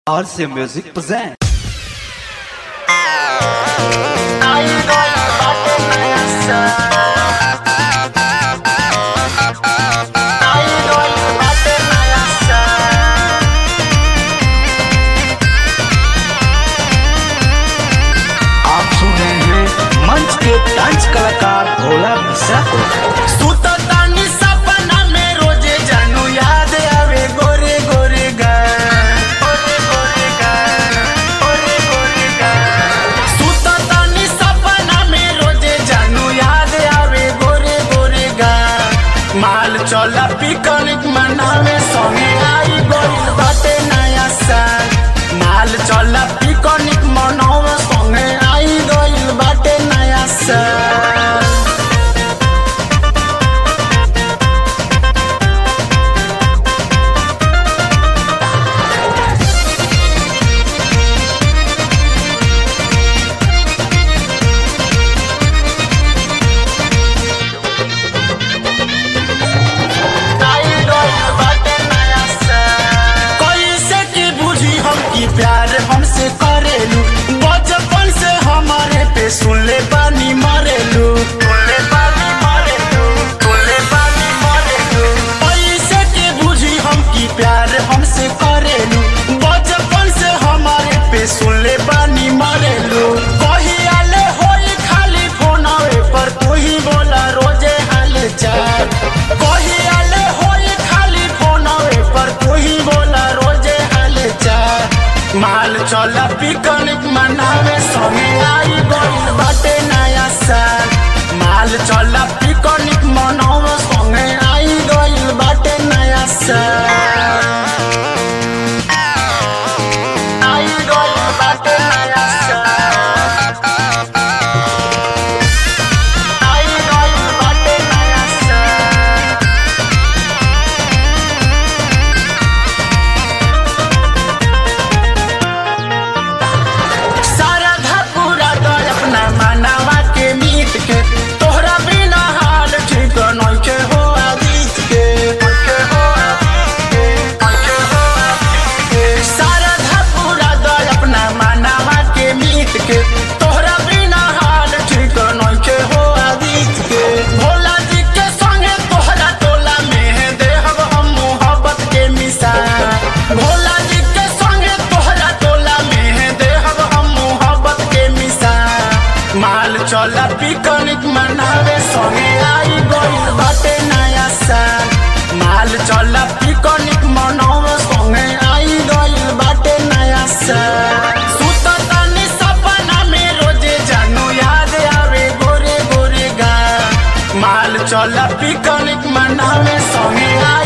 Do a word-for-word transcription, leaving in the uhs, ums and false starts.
R C Music present. आप सुन रहे हैं मंच के डांस कलाकार भोला मिश्रा को। माल चला पिकनिक मनावे संगे आई गइल बाटे नया साल। माल चला पिकनिक मनावे संगे आई गइल बाटे नया साल। प्यार हमसे करेलू बचपन से हमारे पे सुनले बानी मरेलू सुनले बानी मरेलू सुनले बानी मरेलू पैसे के बुझी हम की प्यार हमसे करेलू बचपन से हमारे पे सुनले बानी मरेलू। कही आले होई खाली फोनवे पर तू ही बोला रोजे हाल चाल। कही आले होई खाली फोनवे पर तू ही बोला रोजे हाल चाल। माल चला पिकनिक मनावे संगे आई गइल बाटे नया साल। माल चला पिकनिक मनावे संगे आई गइल बाटे नया साल। आई गइल बाटे नया साल। आई गइल बाटे नया साल। मनावा के मीत के तोहरा बिना हाल ठीक नइखे हो आदित के सारा धपुरा दर अपना मनावा के मीत के तोहरा बिना हाल ठीक नइखे हो आदित के। भोला जी के संगे तोहरा टोला में देहब हम मोहब्बत के मिसाल। भोला जी के संगे तोहरा टोला में देहब हम मोहब्बत के मिसाल। माल चला पिकनिक मनावे संगे आई गइल बाटे नया साल। माल चला पिकनिक मनावे संगे आई गइल बाटे नया साल। सुततानी सपना में रोजे जानू याद आवे गोरे गोरे गा। माल चला पिकनिक मनावे संगे